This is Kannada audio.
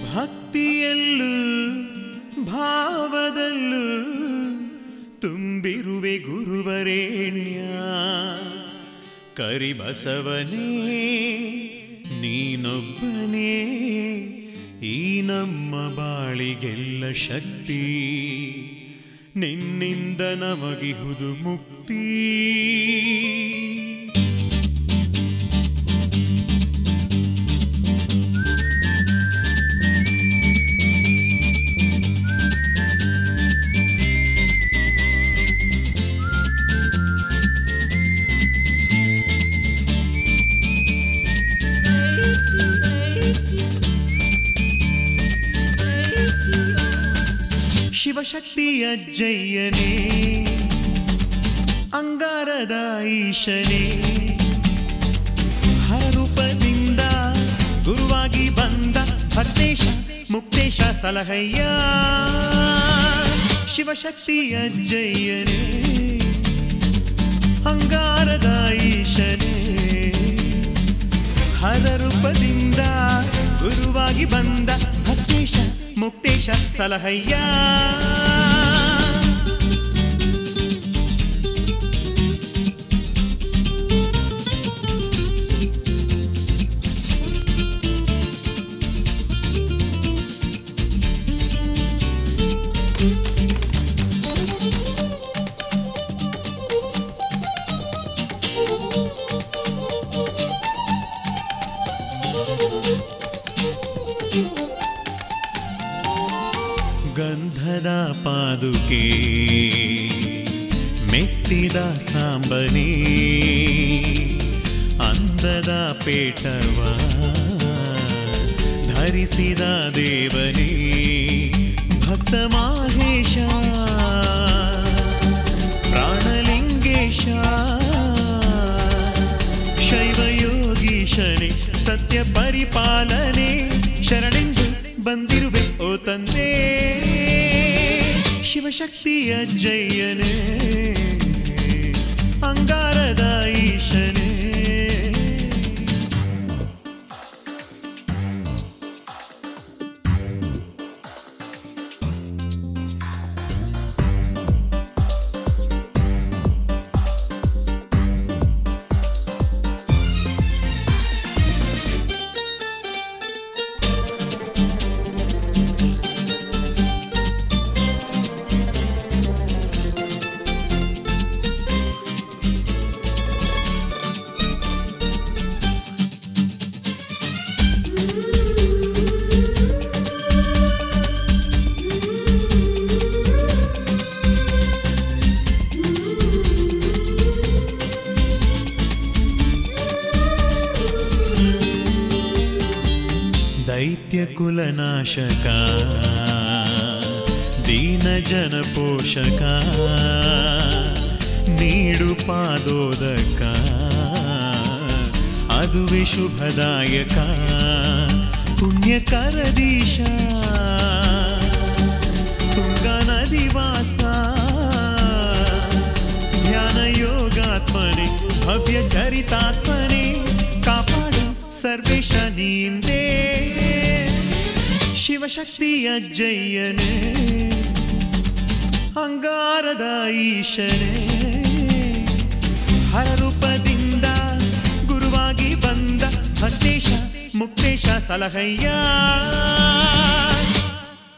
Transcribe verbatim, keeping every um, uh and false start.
ಭಕ್ತಿಯಲ್ಲೂ ಭಾವದಲ್ಲೂ ತುಂಬಿರುವೆ ಗುರುವರೇಣ್ಯ. ಕರಿಬಸವನೇ ನೀನೊಬ್ಬನೇ ಈ ನಮ್ಮ ಬಾಳಿಗೆಲ್ಲ ಶಕ್ತಿ. ನಿನ್ನಿಂದ ನಮಗಿಹುದು ಮುಕ್ತಿ. ಶಿವಶಕ್ತಿಯ ಜಯ್ಯನೇ ಅಂಗಾರದ ಈಶನೇ, ಹರರೂಪದಿಂದ ಗುರುವಾಗಿ ಬಂದ ಭಕ್ತೇಶ ಮುಕ್ತೇಶ ಸಲಹಯ್ಯ. ಶಿವಶಕ್ತಿಯ ಜಯ್ಯನೇ ಅಂಗಾರದ ಈಶನೇ, ಹರರೂಪದಿಂದ ಗುರುವಾಗಿ ಬಂದ ಭಕ್ತೇಶ ಮುಕ್ತೇಶ ಸಲಹಯ್ಯ. ಗಂಧದ ಪಾದುಕೆ ಮೆಟ್ಟಿದ ಸಾಂಬನೇ, ಅಂದದ ಪೇಟವ ಧರಿಸಿದ ದೇವನೇ, ಭಕ್ತ ಮಾಹೇಶ ಪ್ರಾಣಲಿಂಗೇಶ, ಶೈವಯೋಗೀಶನೇ ಸತ್ಯ ಪರಿಪಾಲನೆ, ಶರಣೆಂದು ಬಂದಿರುವೆ ಓ ತಂದೆ. ಶಿವಶಕ್ತಿಯ ಜಯ್ಯನೇ ಅಂಗಾರದ ಈಶನೇ. ದೈತ್ಯ ಕುಲನಾಶಕ ದೀನ ಜನ ಪೋಷಕ, ನೀಡು ಪಾದೋದಕ ಅದುವೆ ಶುಭದಾಯಕ. ಪುಣ್ಯಕರದೀಶ ತುಂಗ ನದಿವಾಸ, ಧ್ಯಾನ ಯೋಗಾತ್ಮನೆ ಭವ್ಯ ಚರಿತಾತ್ಮನೆ, ಕಾಪಾಡು ಸರ್ವೇಶ ನೀಂದೇ. ಶಿವಶಕ್ತಿಯ ಜಯ್ಯನೇ ಅಂಗಾರದ ಈಶನೇ, ಹರರೂಪದಿಂದ ಗುರುವಾಗಿ ಬಂದ ಭಕ್ತೇಶ ಮುಕ್ತೇಶ ಸಲಹಯ್ಯ.